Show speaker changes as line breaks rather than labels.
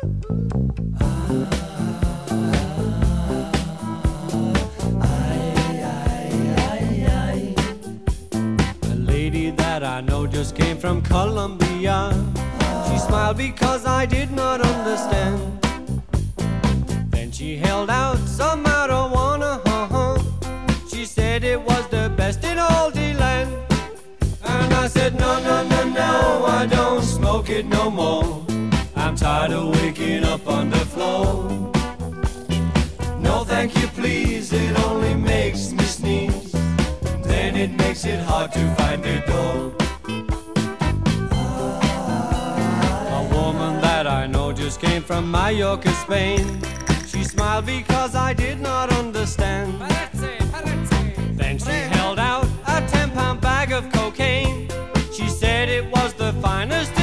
A lady that I know just came from Colombia. She smiled because I did not understand. Then she held out some marijuana. She said it was the best in all the land. And I said, no, no, no, no, I don't smoke it no more. I'm tired of waking up on the floor. No, thank you, please, it only makes me sneeze. Then it makes it hard to find the door. A woman that I know just came from Mallorca, Spain. She smiled because I did not understand. Then she held out a 10-pound bag of cocaine. She said it was the finest